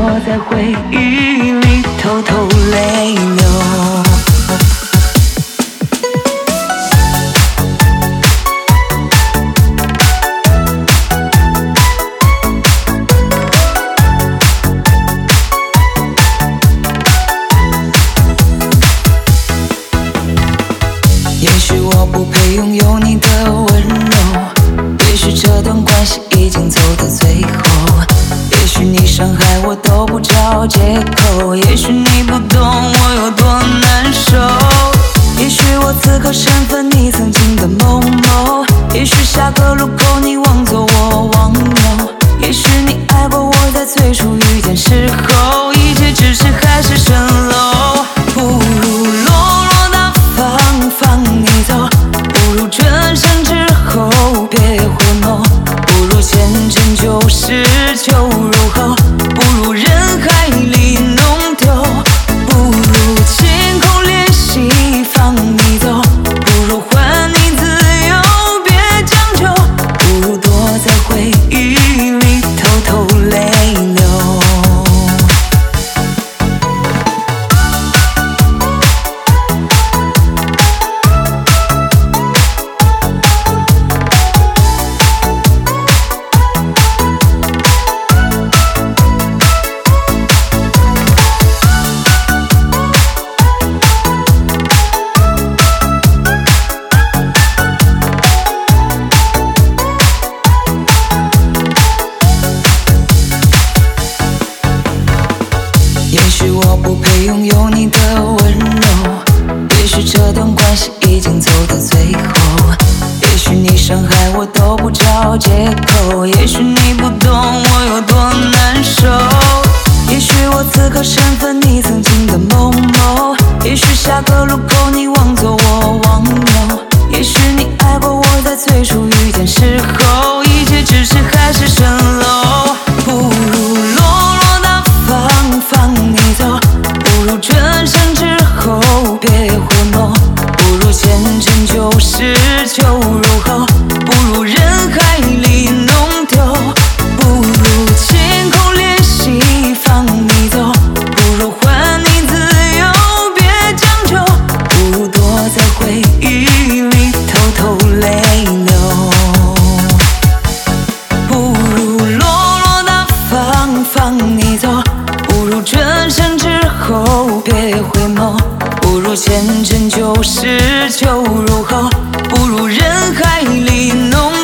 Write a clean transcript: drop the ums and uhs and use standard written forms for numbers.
在回忆里偷偷泪流。 也许我不配拥有你的温柔，也许这段关系已经走到最后，也许你伤害我都不找借口，也许你不懂我有多难受，也许我此刻身份你曾经的某某，也许下个路口你往左我往右，也许你爱过我在最初遇见时候，一切只是海市蜃楼，不如落落大方放你走，不如转身之后别回眸，不如前尘旧事旧如后，不如人海里弄丢，不如清空联系放你走，不如还你自由别将就，不如躲在回忆里偷偷泪流。也许我不配拥有你的温柔，也许这段关系已经走到最后，也许你伤害我都不找借口，也许你不懂我有多难受，也许我此刻身份你曾经的某某，也许下个路口你往左我往右，也许你爱过我在最初遇见时候，一切只是海市蜃楼，不如落落大方放你走，不如转身之后别回眸，不如前尘旧事旧如后，不如人海里弄丢，不如清空联系放你走，不如还你自由别将就，不如躲在回忆里偷偷泪流，不如落落大方放你走，不如转身之后别回眸，不如前尘旧事旧如后，不如人海里弄